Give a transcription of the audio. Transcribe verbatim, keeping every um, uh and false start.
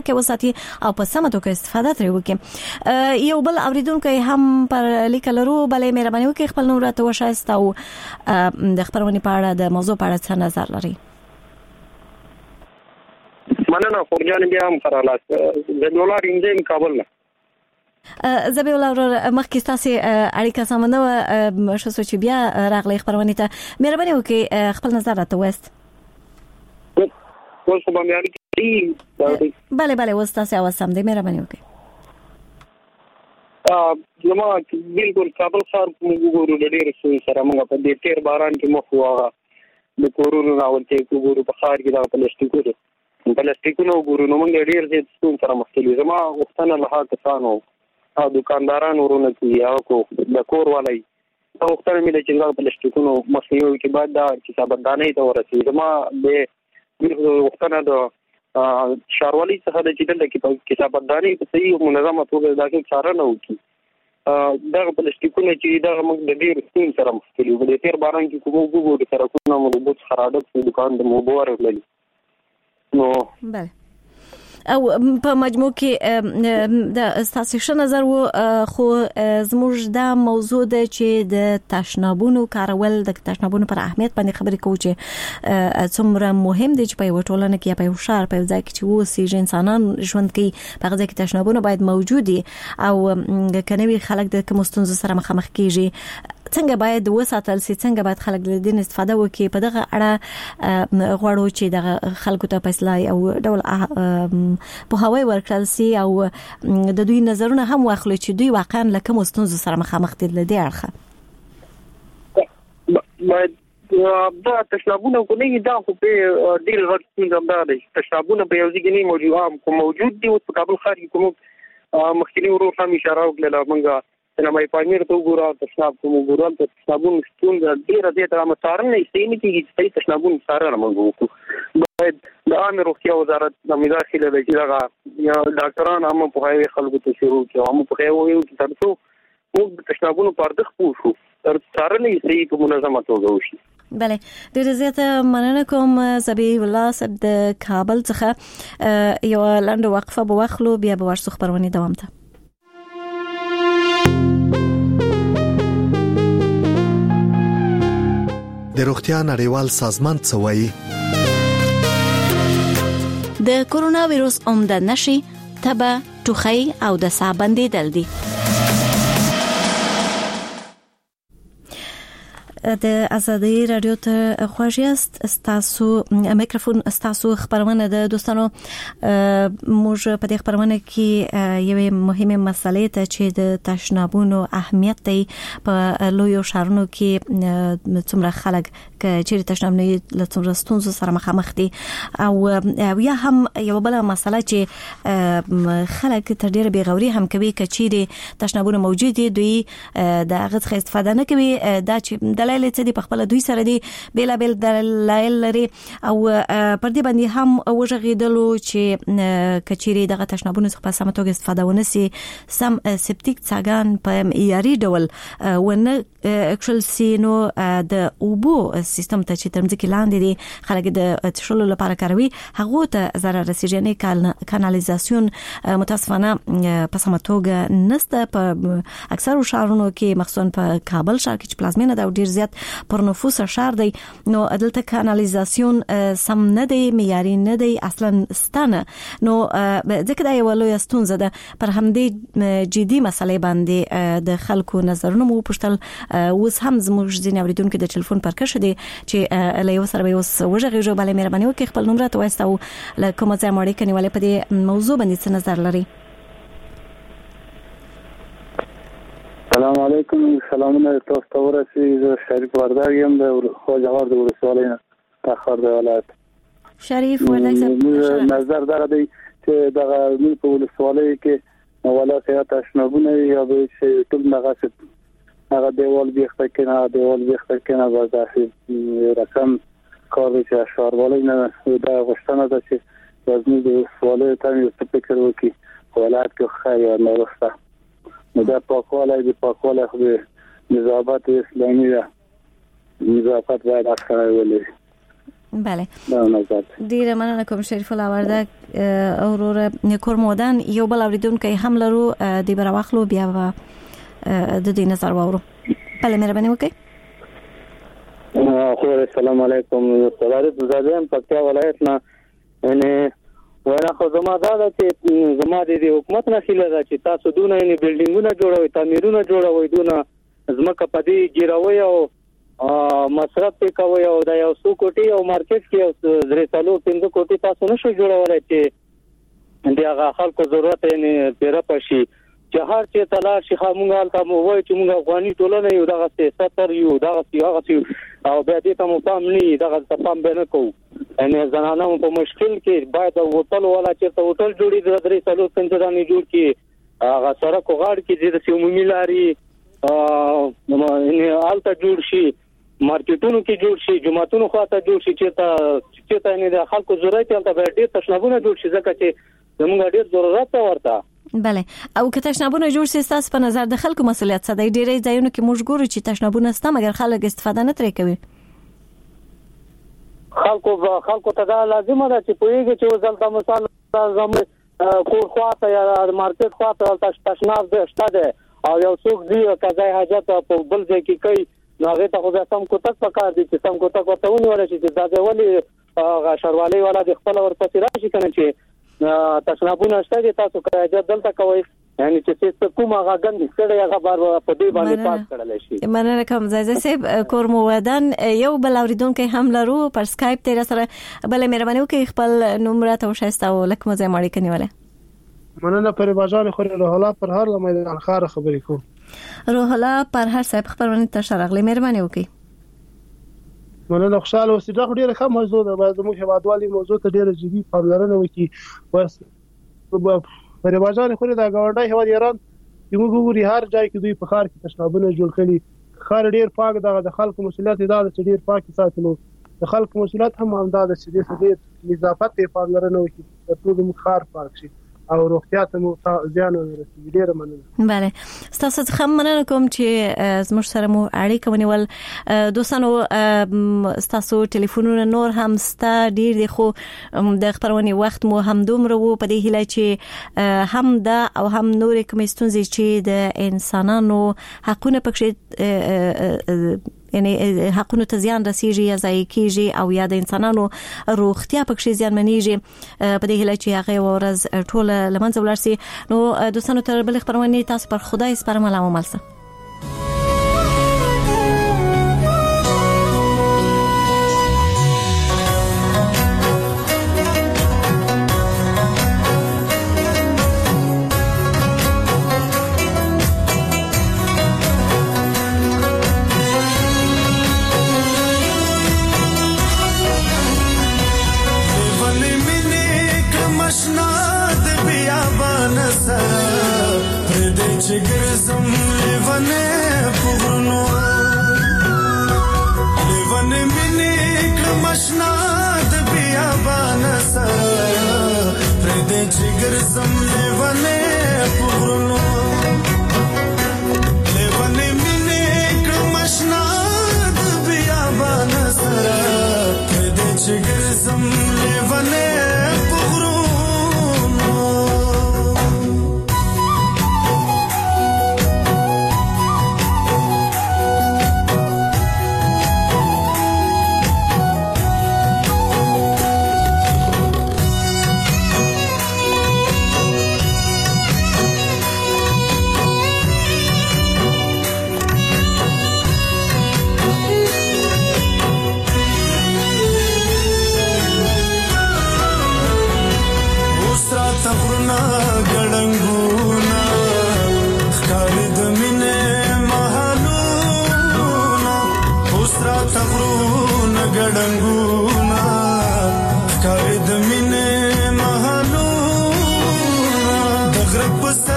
کې وساتي او په سمه توګه استفاده ترې وکړي. یو بل اوریدونکو هم پر لیک لرو، بلې مهرباني وکړئ خپل نوم راته وښایاست او د خبرونې په اړه د موضوع په اړه څه نظر لري. مننه خورجان بیا هم خراله زبی الله رینځم کابل نه زبی الله مخکې تاسو اړیکه سمونه و شو چې بیا راغلی خبرونه ته مهرباني وکړئ خپل نظر راته وست. اوس په بیان کې bale bale اوس تاسو اواز سم دی مهرباني وکړئ. ا زما بالکل کابل ښار موږ ګورو د ډېر څه سره موږ په دې تیر باران کې مخ واغه د کورونو راولته کو ګورو په ښار کې دا پلاستیکو پلاستیکونو ګورو نو موږ ډېر څه ستون سره مخ کېږي. زما وختونه له کسانو او دکاندارانو ورونه کې یا کو د کور والي دا وختونه مې چې دا پلاستیکونو مخنیوي کې بعد دا حسابداري ته ورسېږي. زما د وختونه د شاروالي څخه د چې د حسابداري په صحیح او منظمه توګه دا کې څارنه وکړي. دا پلاستیکونه چې دا موږ د ډېر ستون سره مخ کېږي. د تیر باران کې کوم وګورو سره کومه مضبوط خرابه په دکان د موبور لري نو بله او په مجموع کې د استاسیشن نظر وو خو زموږ دا موضوع ده چې د تشنابونو کارول د تشنابونو پر اهمیت باندې خبرې کوو چې څومره مهم دي چې په یو ټولنه کې په یو شهر په ځای کې چې وسی انسانان ژوند کوي په ځای کې تشنابونه باید موجود دي او کنيوي خلک د کوم ستونزو سره مخامخ کیږي څنګه باید وساتل سي څنګه باید خلک له دې استفاده وکړي. په دغه اړه غواړو چې د خلکو ته فیصله او ډول په هواي ورکړل سي او د دوی نظرونه هم واخلو چې دوی واقعا له کوم ستونزو سره مخامخ دي له دې اړخه. دا تشنابونه کو نه دا خو په ډیر وخت څنګه دا تشنابونه په یو ځای کې نه موجود کوم موجود دي او په کابل ښار کې کوم مخکینی ورو هم اشاره وکړه موږ سلامای پامیر ته وګورئ تشناب کوم وګورئ تشنابون ستون ډیر زیاته مصارن نه استېنی کېږي چې تشنابون سره موږ وکړو. باید د عامه روغتیا وزارت د مداخله د چې یا ډاکټران هم په هغه خلکو ته شروع کړي هم په هغه وایي چې تاسو موږ تشنابونو پردخ پوښو تر سره نه استېنی په منظمه توګه وشي. بله ډېر زیاته مننه کوم زبی الله صاحب د کابل څخه. یو لاندې وقفه به واخلو بیا به ورسو خبرونه دوام ته. د روغتیا نړیوال سازمان څه وایي؟ د کورونا وایروس عمده نشي تبه ټوخی او د ساه بندیدل دي. د ازادي رادیو ته خوښیاست استاسو میکروفون استاسو خبرونه د دوستانو موږ په دې خبرونه کې یو مهمه مسلې ته چې د تشنابونو اهمیت دی په لویو شهرونو کې څومره خلک چې تشناب نه لڅومره ستونزو سره مخامخ دي او یا هم یو بل مسله چې خلک تر ډیره بیغوري هم کوي کچېره تشنابونه موجود دي دوی د هغه څخه استفاده نه کوي دا چې دلایل څه دي په خپل دوی سره دي بیل بیل دلایل لري او پر دې باندې هم وژغېدلو چې کچېره دغه تشنابونه څخه په سمه توګه استفاده ونسي سم سپټیک څاګان په معیاري ډول ونه اکچوال سینو د اوبو سیستم ته چې ترمځ کې لاندې دي خلک د تشلو لپاره کاروي هغه ته ضرر رسیږي نه کانالیزاسیون متاسفانه په سمه توګه نسته په اکثر شهرونو کې مخصوصا په کابل ښار کې چې پلازمینه دا ډیر زیات پر نفوس شهر دی نو دلته کانالیزاسیون سم نه دی معیاري نه دی اصلا ستانه نو ځکه دا یو لوی ستونزه ده پر همدې جدي مسلې باندې د خلکو نظرونه مو پوښتل اوس هم زموږ ځینې اوریدونکو د ټلیفون پر کښ دي چې له یو سره به اوس وژغېږو بلې مهرباني وکړئ خپل نوم راته وایاست او له کومه ځای مو اړیکه نیولې په دې موضوع باندې څه نظر لري. سلام علیکم سلامونه تاسو ته ورسېږي زه شریف وردګ یم د خواجهوار د ولسوالۍ نه تخار د ولایت. شریف وردګ صاحب نظر دغه دی چې دغه په ولسوالۍ کې ولایت یا تشنابونه یا به چې ټول دغه هغه دیوال بیخته کنه دیوال بیخته کنه با داخل رقم کار چې اشاروالی نه دا غشتنه ده چې وزنی د سواله ته یو څه فکر وکړي ولایت کې خیر نه ورسته نو دا پاکوالی د پاکوالی خو د نظافت اسلامي ده نظافت باید اکثر ولري بله دا نظر ډیره مننه کوم شریف الله وردک اورور کورمودان یو بل اوریدونکو هم لرو د براوخلو بیا د دې نظر وورو. بله مهرباني وکړئ. خو السلام علیکم استاد زادم پکتیا ولایت نه یعنی ورا خو زما دا چې زما د حکومت نه خیله ده چې تاسو دونه یعنی بلډینګونه جوړوي تعمیرونه جوړوي دونه زمکه پدې ګیروي او مصرف پې کوي او دا یو څو کوټي او مارکیټ کې یو درې سالو پنځه کوټي تاسو نشو جوړولای چې د هغه خلکو ضرورت یې پیره پشي چې هر چې تلار شي خامونګال ته مو وای چې موږ افغاني ټولنه یو دغه ستر یو دغه هغه او بیا دې ته مو پام نه دغه پام به نه کوو ان زنانه په مشکل کې باید هوټل ولا چې ته هوټل جوړي د درې سالو څنګه دانی جوړ کی هغه سره کوغاړ کې د عمومي لاري ا ان آلته جوړ شي مارکیټونو کې جوړ شي جمعتونو خواته جوړ شي چې تا چې تا نه د خلکو ضرورت ته به ډېر تشنابونه جوړ شي ځکه چې زموږ ډېر ضرورت ورته. بله او که تشنابونه جوړ شي تاسو په نظر د خلکو مسؤلیت څه دی؟ ډېرې ځایونو کې موږ ګورو چې تشنابونه ستا مګر خلک استفاده نه ترې کوي. خلکو خلکو ته دا لازمه ده چې پوهیږي چې وزلته مثال زموږ کور خواته یا مارکیټ خواته تشناب ده شته ده او یو څوک دی کځای حاجت په بل ځای کې کوي نو هغه ته خو سم کوتک پکار دي چې سم کوتک ورته ونیول شي چې دا دی ولي غشروالي ولا د خپل ورپسې راشي کنه چې تشنابونه شته دي تاسو کراجه دلته کوي یعنی چې څه کومه غند ستړي هغه بار په دې باندې پاس کړل شي. مننه کوم زایزه صاحب کورمو ودان یو بل اوریدونکو هم لرو پر اسکایپ تیر سره بل مهرباني وکړئ خپل نمبر ته وشاسته او لکه مزه ماړی کنيواله. مننه پر بازار خو له حالا پر هر میدان خار خبرې کوم. روح الله پر هر صاحب خبرونه ته شرغلی مهرباني وکړئ. مننه خوشاله اوسئ. دا ډیره ښه موضوع ده باید موږ هوادوالي موضوع ته ډیره جدي پاملرنه وکړي. بس پر بازار خو دا ګاونډي هواد ایران یو ګوري هر ځای کې دوی په خار کې تشنابونه جوړ کړي. خار ډیر پاک ده د خلکو مسؤلیت ده چې ډیر پاک ساتلو د خلکو مسؤلیت هم همدا ده چې د دې نظافت په پاملرنه وکړي چې ټول مخ خار پاک شي او روغتیا ته مو ځان ورسېږي. ډیره مننه. بله ستاسو څخه مننه کوم چې زموږ سره مو اړیکه ونیول. دوستانو ستاسو ټلیفونونه نور هم ستا ډیر دي خو د خبرونې وخت مو هم دومره وو په دې هیله چې هم دا او هم نور کوم ستونزې چې د انسانانو حقونه پکې یعنی حقونو ته زیان رسیږي یا ضایع کیږي او یا د انسانانو روغتیا پکې زیانمنېږي په دې هیله چې هغه ورځ ټول لمنځه ولاړ شي. نو دوستانو تر بل خبرونه تاسو پر خدای سپارم الله مو ملسه. ګرځم لیوانه پورنو لیوانه مینه کمشنا د بیابان سره پر دې چې ګرځم لیوانه پورنو لیوانه مینه کمشنا د بیابان سره پر دې چې ګرځم لیوانه ګډنګونا